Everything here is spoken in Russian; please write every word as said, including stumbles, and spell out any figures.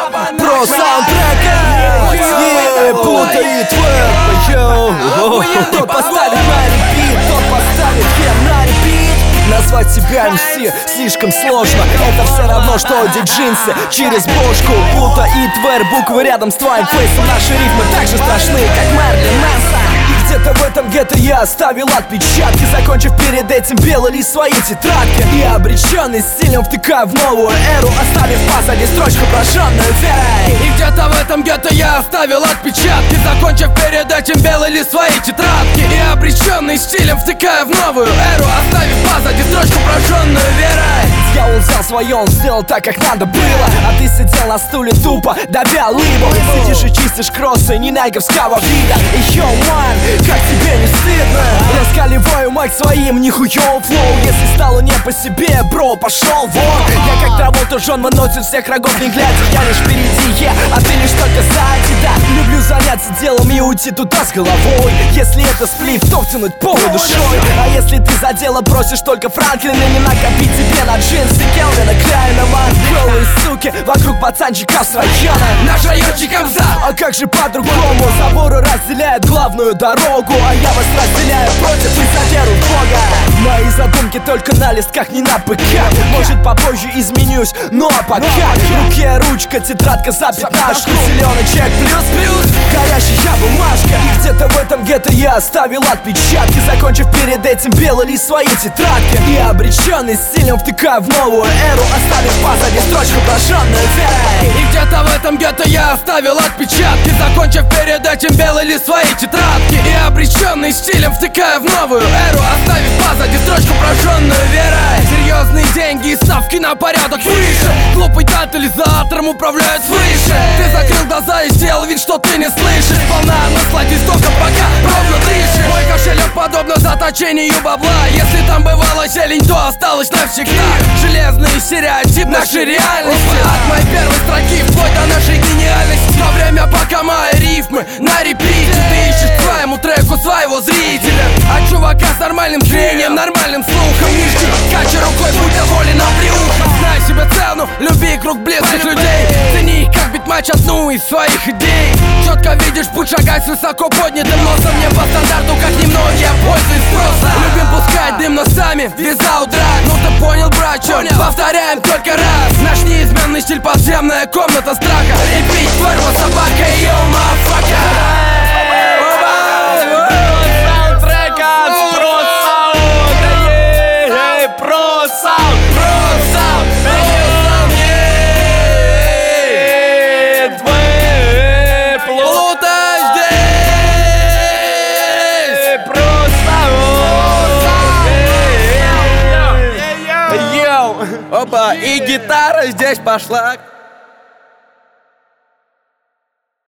Про саундтрека не путает веб. Тот поставит на репит, тот поставит хер на репит. Назвать себя эм си слишком сложно. Это все равно, что одеть джинсы через бошку. Плута и твер, буквы рядом с твоим фейсом. Наши рифмы так же страшны, как Мерлин Мэнсон. И где-то в этом гетто я оставил отпечатки, закончив перед этим белый лист своей тетрадки. И обреченный стилем втыкаю в новую эру, оставив позади строчку, прожженную верой. И где-то в этом гетто я оставил отпечатки, закончив перед этим белый лист своей тетрадки. И обреченный стилем втыкаю в новую эру, оставив позади строчку, прожженную верой. Дьявол взял свое, он сделал так, как надо было. А ты сидел на стуле тупо, давя лыбу. Сидишь и чистишь кроссы не найковского вида. И йоу, ман, как тебе не стыдно? Раскаливаю мать своим нихуёвым флоу. Если стало не по себе, бро, пошел вон. Я как Траволта, Джон выносит всех врагов не глядя. Я лишь впереди, е, а ты лишь только сзади, да. Люблю заняться делом и уйти туда с головой. Если это сплив, то втянуть полной душой. А если ты за дело просишь только Франклина, не накопить тебе на джинсы Келвина Клайна. Голые суки, вокруг пацанчиков с района. Наш райончик Амза. А как же по-другому? Заборы разделяют главную дорогу, а я вас разделяю против и за веру в Бога. Мои задумки только на листках, не на ПК. Может попозже изменюсь, но пока в руке ручка, тетрадка за пятнашку. Зеленый чек плюс плюс, горящая бумажка. И где-то в этом гетто я оставил отпечатки, закончив перед этим белый лист своей тетрадки. И обреченный стилем втыкаю в новую эру, оставив позади строчку, прожженную верой. И где-то в этом гетто я оставил отпечатки, закончив перед этим белый лист своей тетрадки. И обреченный стилем втыкаю в новую эру, оставив позади строчку, прожженную верой. Серьезные деньги и ставки на порядок выше. Глупый тотализатором управляют свыше. Ты закрыл глаза и сделал вид, что ты не слышишь. Волна, насладись только пока ровно дышишь. Мой кошелек подобно заточению бабла. Если там бывала зелень, то осталось навсегда. Железный стереотип нашей реальности. От моей первой строки вплоть до нашей гениальности. Но время пока мои рифмы на репите. Ты ищешь к своему треку своего зрителя. А чувака с нормальным зрением, нормальным слухом не жди. Качи рукой, будь доволен оплеухом. Знай себе цену, люби круг близких людей. Цени их как битмач одну из своих идей. Четко видишь путь, шагай с высоко поднятым носом. Не по стандарту, как немногие, пользуясь спроса. Любим пускать дым носами, визаут драк. Ну ты понял, брат, чё? Повторяем только раз. Наш неизменный стиль, подземная комната страха. Репить, форма, собака, йоу, мафака. Опа, и гитара здесь пошла.